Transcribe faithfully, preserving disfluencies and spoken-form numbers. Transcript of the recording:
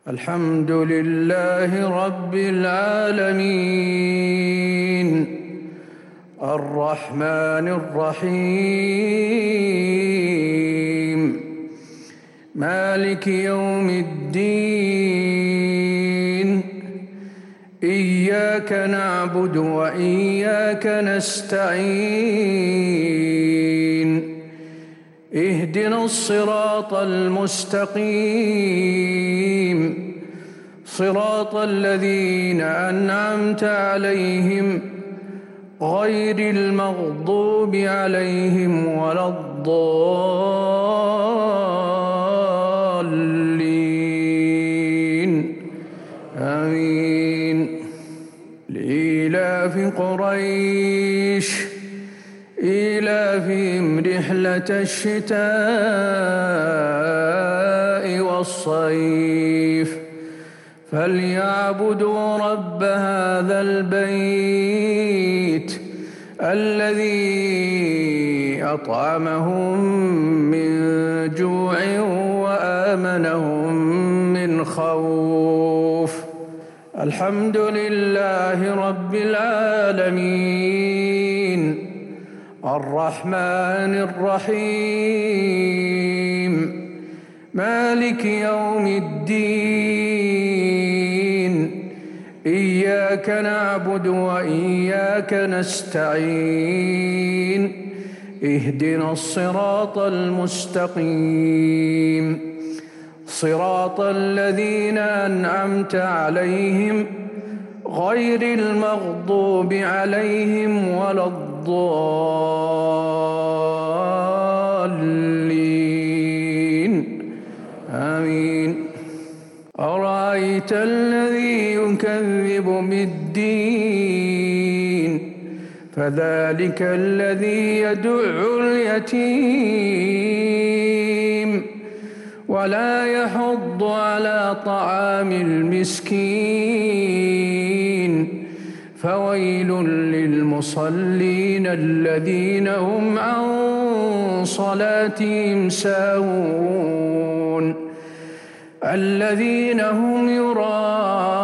الحمد لله رب العالمين الرحمن الرحيم مالك يوم الدين إياك نعبد وإياك نستعين اهدنا الصراط المستقيم صراط الذين أنعمت عليهم غير المغضوب عليهم ولا الضالين آمين. لإيلاف قريش إيلافهم رحلة الشتاء والصيف فليعبدوا رب هذا البيت الذي أطعمهم من جوع وآمنهم من خوف. الحمد لله رب العالمين الرحمن الرحيم مالك يوم الدين إياك نعبد وإياك نستعين اهدنا الصراط المستقيم صراط الذين أنعمت عليهم غير المغضوب عليهم ولا الضالين آمين. أرأيت الذي يكذب بالدين فذلك الذي يدع اليتيم ولا يحض على طعام المسكين فويل للمصلين الذين هم عن صلاتهم ساهون الذين هم يراءون